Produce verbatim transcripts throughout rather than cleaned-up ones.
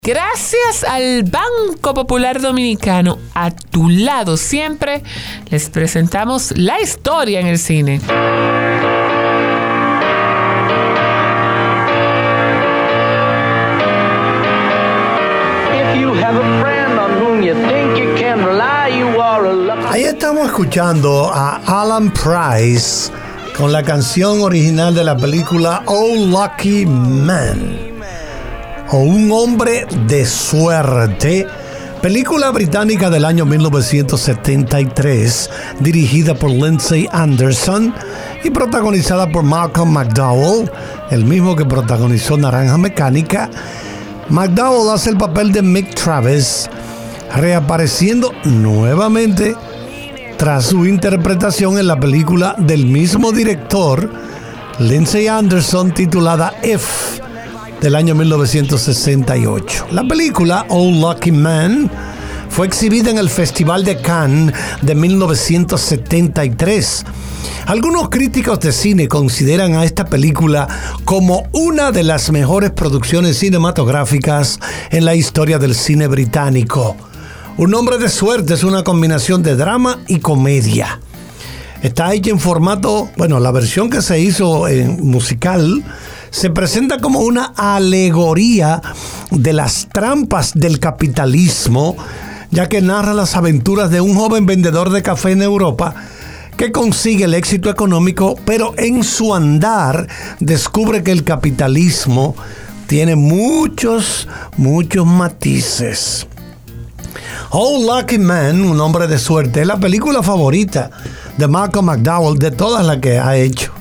Gracias al Banco Popular Dominicano, a tu lado siempre, les presentamos la historia en el cine. Ahí estamos escuchando a Alan Price con la canción original de la película Oh Lucky Man, o Un hombre de suerte, película británica del año mil novecientos setenta y tres, dirigida por Lindsay Anderson y protagonizada por Malcolm McDowell, el mismo que protagonizó Naranja Mecánica. McDowell hace el papel de Mick Travis, reapareciendo nuevamente tras su interpretación en la película del mismo director, Lindsay Anderson, titulada If, del año mil novecientos sesenta y ocho. La película Oh Lucky Man fue exhibida en el Festival de Cannes de mil novecientos setenta y tres. Algunos críticos de cine consideran a esta película como una de las mejores producciones cinematográficas en la historia del cine británico. Un hombre de suerte es una combinación de drama y comedia. Está hecha en formato, bueno, la versión que se hizo en musical se presenta como una alegoría de las trampas del capitalismo, ya que narra las aventuras de un joven vendedor de café en Europa que consigue el éxito económico, pero en su andar descubre que el capitalismo tiene muchos, muchos matices. Oh Lucky Man, Un hombre de suerte, es la película favorita de Malcolm McDowell de todas las que ha hecho.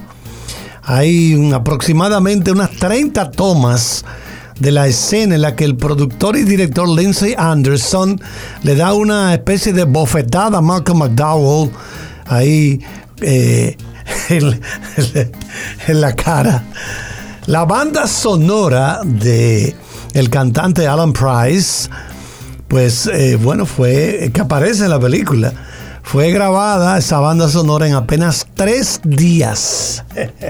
Hay un, aproximadamente unas treinta tomas de la escena en la que el productor y director Lindsay Anderson le da una especie de bofetada a Malcolm McDowell ahí eh, en, en la cara. La banda sonora de el cantante Alan Price, pues eh, bueno, fue que aparece en la película. Fue grabada esa banda sonora en apenas tres días.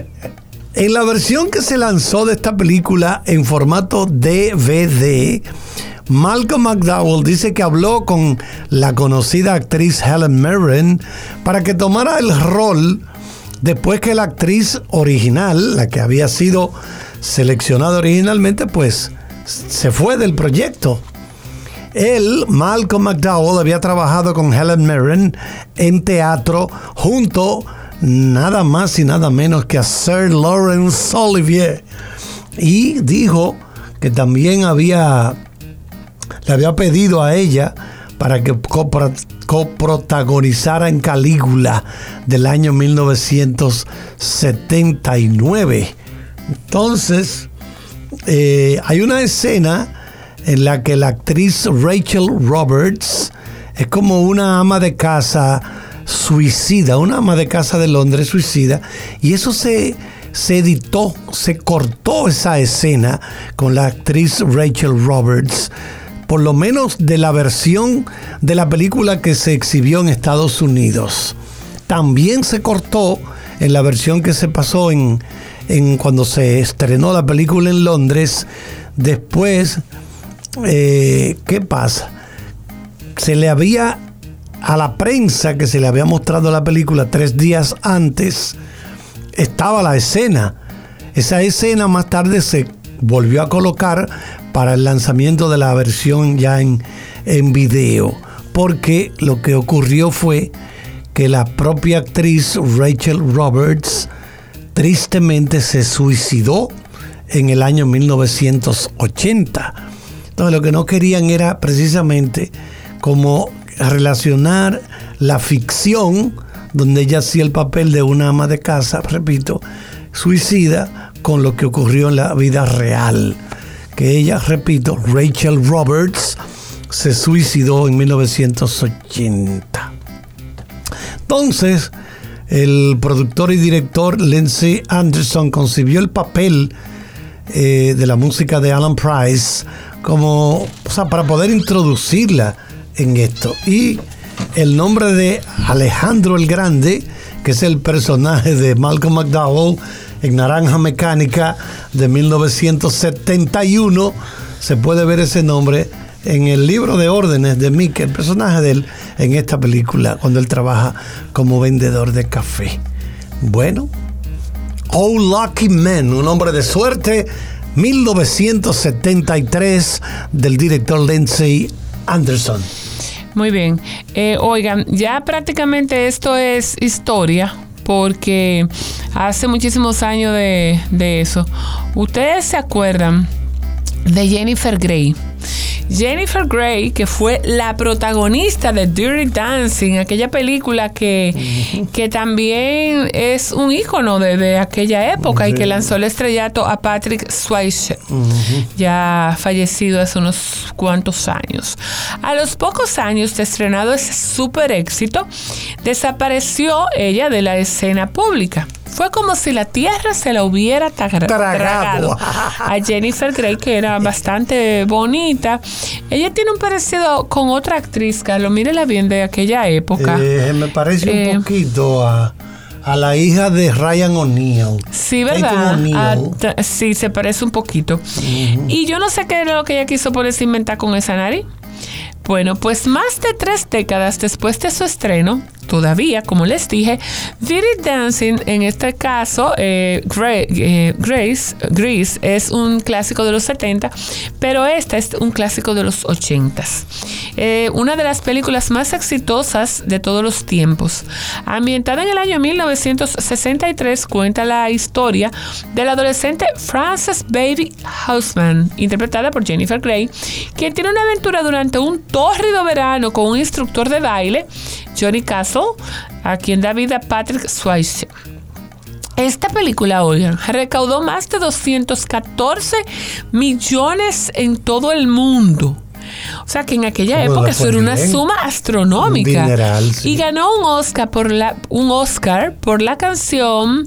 En la versión que se lanzó de esta película en formato D V D, Malcolm McDowell dice que habló con la conocida actriz Helen Mirren para que tomara el rol después que la actriz original, la que había sido seleccionada originalmente, pues se fue del proyecto. Él, Malcolm McDowell, había trabajado con Helen Mirren en teatro junto nada más y nada menos que a Sir Laurence Olivier, y dijo que también había le había pedido a ella para que coprotagonizara en Calígula del año mil novecientos setenta y nueve. Entonces eh, hay una escena en la que la actriz Rachel Roberts es como una ama de casa suicida, una ama de casa de Londres suicida, y eso se, se editó, se cortó esa escena con la actriz Rachel Roberts, por lo menos de la versión de la película que se exhibió en Estados Unidos. También se cortó en la versión que se pasó en, en cuando se estrenó la película en Londres. Después, Eh, ¿qué pasa? Se le había a la prensa que se le había mostrado la película tres días antes, estaba la escena. Esa escena más tarde se volvió a colocar para el lanzamiento de la versión ya en, en video, porque lo que ocurrió fue que la propia actriz Rachel Roberts tristemente se suicidó en el año mil novecientos ochenta. Entonces, lo que no querían era precisamente como relacionar la ficción, donde ella hacía el papel de una ama de casa, repito, suicida, con lo que ocurrió en la vida real. Que ella, repito, Rachel Roberts, se suicidó en mil novecientos ochenta. Entonces, el productor y director Lindsay Anderson concibió el papel eh, de la música de Alan Price como, o sea, para poder introducirla en esto. Y el nombre de Alejandro el Grande, que es el personaje de Malcolm McDowell en Naranja Mecánica de mil novecientos setenta y uno, se puede ver ese nombre en el libro de órdenes de Mickey, el personaje de él en esta película, cuando él trabaja como vendedor de café. Bueno, Oh Lucky Man, un hombre de suerte, mil novecientos setenta y tres, del director Lindsay Anderson. Muy bien. Eh, oigan, ya prácticamente esto es historia, porque hace muchísimos años de, de eso. ¿Ustedes se acuerdan de Jennifer Grey? Jennifer Grey, que fue la protagonista de Dirty Dancing, aquella película que, uh-huh. que también es un ícono de, de aquella época, uh-huh. y que lanzó el estrellato a Patrick Swayze, uh-huh. ya fallecido hace unos cuantos años. A los pocos años de estrenado ese super éxito, desapareció ella de la escena pública. Fue como si la tierra se la hubiera tagra- tragado a Jennifer Grey, que era bastante bonita. Ella tiene un parecido con otra actriz, Carlos, mírela bien, de aquella época. Eh, me parece eh, un poquito a, a la hija de Ryan O'Neal. Sí, ¿verdad? A, sí, se parece un poquito. Uh-huh. Y yo no sé qué era lo que ella quiso ponerse a inventar con esa nariz. Bueno, pues más de tres décadas después de su estreno, todavía, como les dije, Dirty Dancing, en este caso, eh, Grace, eh, Grace, Grease, es un clásico de los setenta, pero esta es un clásico de los ochenta. Eh, una de las películas más exitosas de todos los tiempos. Ambientada en el año mil novecientos sesenta y tres, cuenta la historia del adolescente Frances Baby Houseman, interpretada por Jennifer Grey, quien tiene una aventura durante un tórrido verano con un instructor de baile, Johnny Castle, a quien da vida Patrick Swayze. Esta película, oigan, recaudó más de doscientos catorce millones en todo el mundo. O sea que en aquella época eso era una suma astronómica. Un dineral, sí. Y ganó un Oscar por la, un Oscar por la canción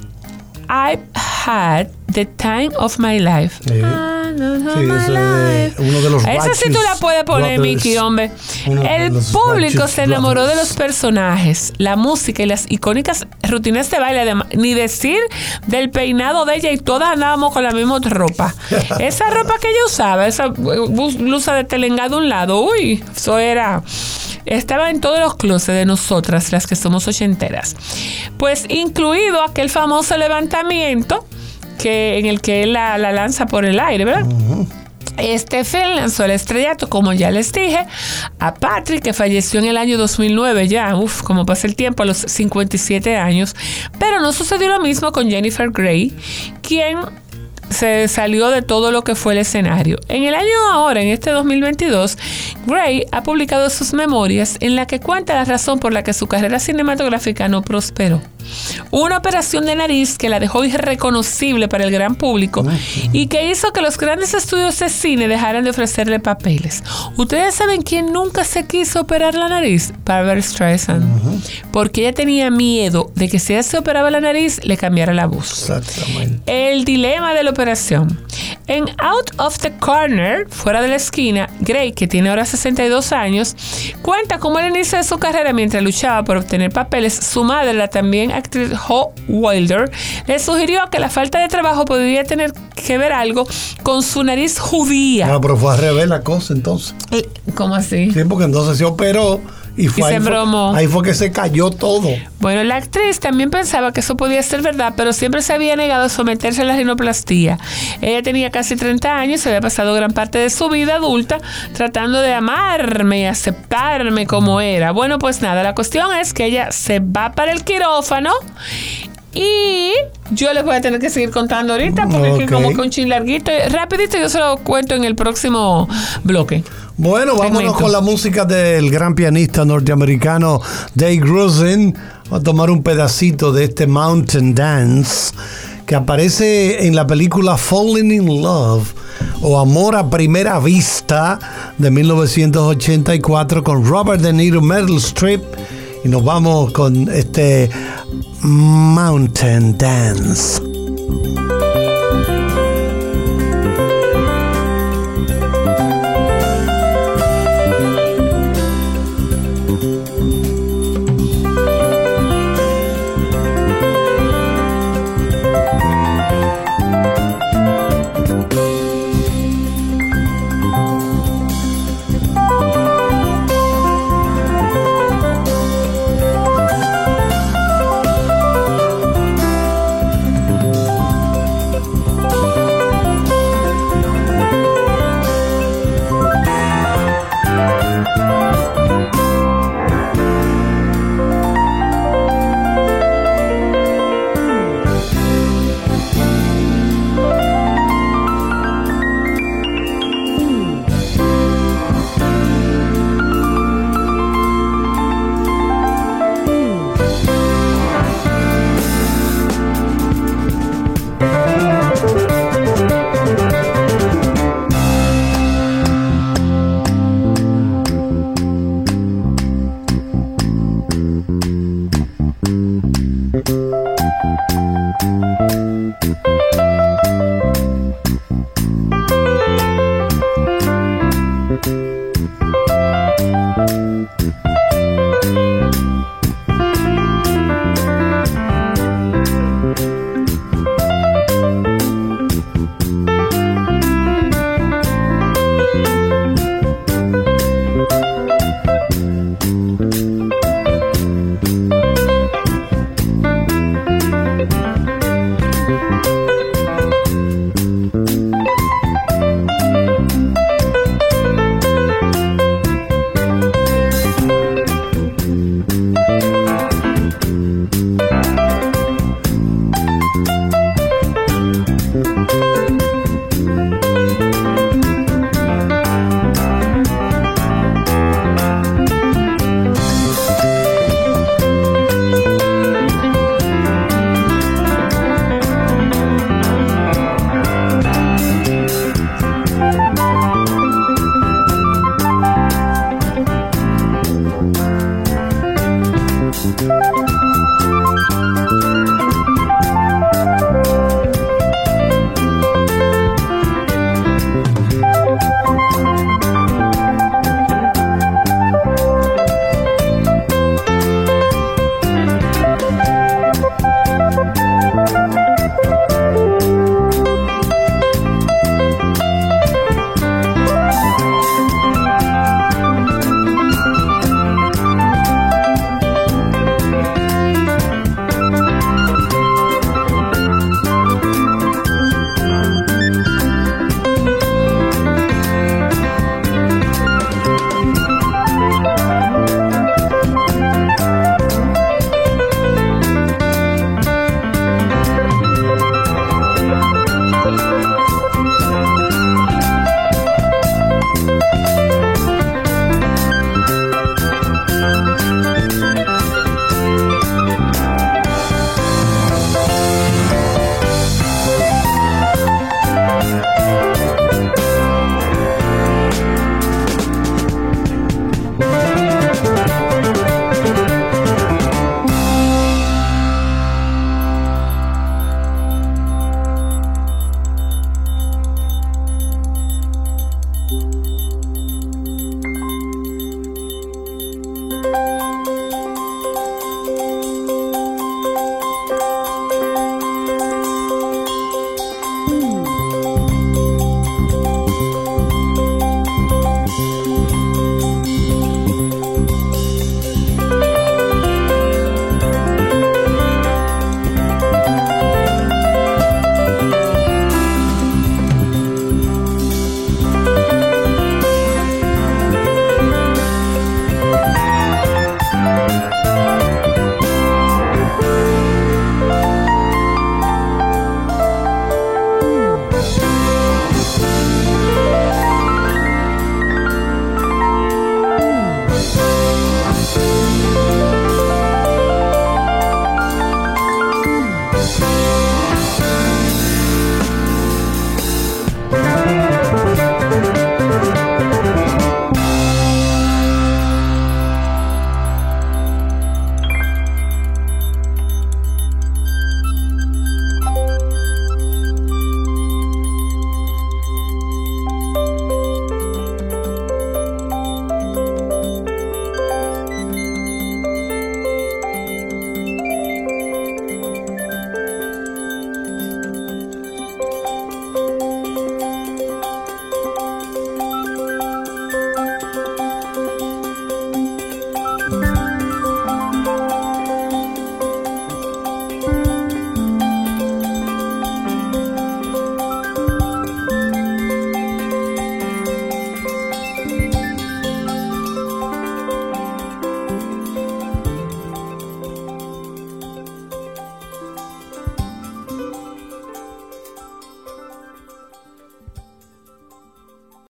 I've Had the Time of My Life. Sí. Ah, no, no, sí, my eso life. Es uno de los Esa sí tú la puedes poner, Mickey, hombre. El público se enamoró brothers. de los personajes, la música y las icónicas rutinas de baile. Además, ni decir del peinado de ella, y todas andábamos con la misma ropa. Esa ropa que ella usaba, esa blusa de telengá de un lado, uy, eso era... Estaba en todos los closets de nosotras, las que somos ochenteras. Pues incluido aquel famoso levantamiento que en el que él la, la lanza por el aire, ¿verdad? Uh-huh. Este film lanzó el estrellato, como ya les dije, a Patrick, que falleció en el año dos mil nueve, ya, uff, como pasa el tiempo, a los cincuenta y siete años. Pero no sucedió lo mismo con Jennifer Grey, quien se salió de todo lo que fue el escenario. En el año ahora, en este dos mil veintidós, Grey ha publicado sus memorias en la que cuenta la razón por la que su carrera cinematográfica no prosperó. Una operación de nariz que la dejó irreconocible para el gran público uh-huh. y que hizo que los grandes estudios de cine dejaran de ofrecerle papeles. ¿Ustedes saben quién nunca se quiso operar la nariz? Barbra Streisand. Uh-huh. Porque ella tenía miedo de que si ella se operaba la nariz, le cambiara la voz. Exactamente. El dilema de la operación. En Out of the Corner, fuera de la esquina, Grey, que tiene ahora sesenta y dos años, cuenta cómo al inicio de su carrera, mientras luchaba por obtener papeles, su madre, la también actriz Ho Wilder, le sugirió que la falta de trabajo podría tener que ver algo con su nariz judía. Ah, pero fue al revés la cosa entonces. ¿Cómo así? Sí, porque entonces se operó y, fue y se ahí, bromó. Fue, ahí fue que se cayó todo. Bueno, la actriz también pensaba que eso podía ser verdad, pero siempre se había negado a someterse a la rinoplastía. Ella tenía casi treinta años, se había pasado gran parte de su vida adulta tratando de amarme y aceptarme como era. Bueno, pues nada, la cuestión es que ella se va para el quirófano y yo les voy a tener que seguir contando ahorita porque okay. es como que un chin larguito. Rapidito yo se lo cuento en el próximo bloque. Bueno, vámonos Segmento. con la música del gran pianista norteamericano Dave Grusin. Vamos a tomar un pedacito de este Mountain Dance que aparece en la película Falling in Love o Amor a Primera Vista de mil novecientos ochenta y cuatro con Robert De Niro, Meryl Streep. Y nos vamos con este Mountain Dance.